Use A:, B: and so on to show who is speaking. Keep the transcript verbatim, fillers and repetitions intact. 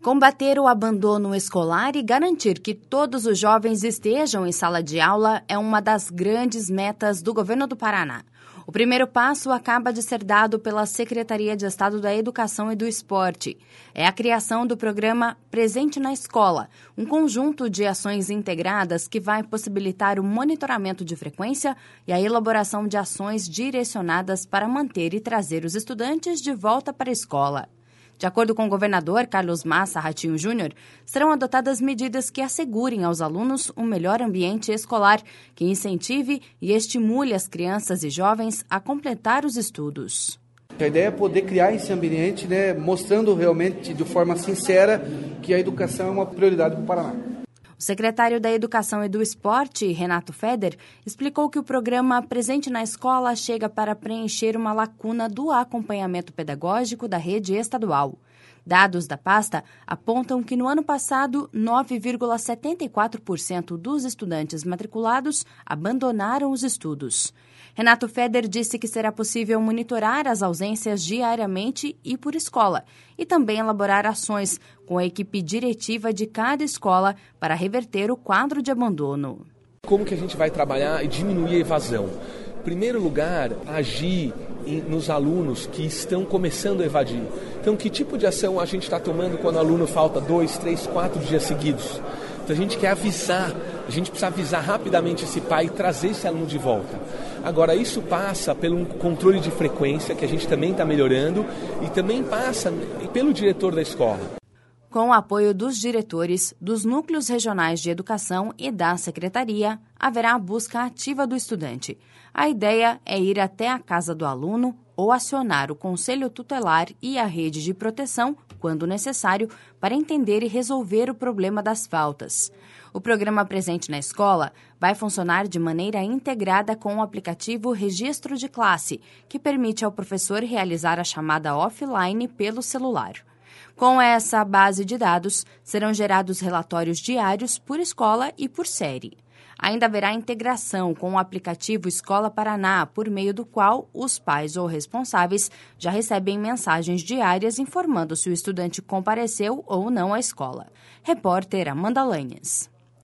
A: Combater o abandono escolar e garantir que todos os jovens estejam em sala de aula é uma das grandes metas do governo do Paraná. O primeiro passo acaba de ser dado pela Secretaria de Estado da Educação e do Esporte. É a criação do programa Presente na Escola, um conjunto de ações integradas que vai possibilitar o monitoramento de frequência e a elaboração de ações direcionadas para manter e trazer os estudantes de volta para a escola. De acordo com o governador Carlos Massa Ratinho Júnior, serão adotadas medidas que assegurem aos alunos um melhor ambiente escolar, que incentive e estimule as crianças e jovens a completar os estudos.
B: A ideia é poder criar esse ambiente, né, mostrando realmente de forma sincera que a educação é uma prioridade para o Paraná.
A: O secretário da Educação e do Esporte, Renato Feder, explicou que o programa Presente na Escola chega para preencher uma lacuna do acompanhamento pedagógico da rede estadual. Dados da pasta apontam que no ano passado, nove vírgula setenta e quatro por cento dos estudantes matriculados abandonaram os estudos. Renato Feder disse que será possível monitorar as ausências diariamente e por escola, e também elaborar ações com a equipe diretiva de cada escola para reverter o quadro de abandono.
C: Como que a gente vai trabalhar e diminuir a evasão? Em primeiro lugar, agir nos alunos que estão começando a evadir. Então, que tipo de ação a gente está tomando quando o aluno falta dois, três, quatro dias seguidos? Então, a gente quer avisar, a gente precisa avisar rapidamente esse pai e trazer esse aluno de volta. Agora, isso passa pelo controle de frequência, que a gente também está melhorando, e também passa pelo diretor da escola.
A: Com o apoio dos diretores, dos núcleos regionais de educação e da secretaria, haverá a busca ativa do estudante. A ideia é ir até a casa do aluno ou acionar o conselho tutelar e a rede de proteção, quando necessário, para entender e resolver o problema das faltas. O programa Presente na Escola vai funcionar de maneira integrada com o aplicativo Registro de Classe, que permite ao professor realizar a chamada offline pelo celular. Com essa base de dados, serão gerados relatórios diários por escola e por série. Ainda haverá integração com o aplicativo Escola Paraná, por meio do qual os pais ou responsáveis já recebem mensagens diárias informando se o estudante compareceu ou não à escola. Repórter Amanda Lanhas.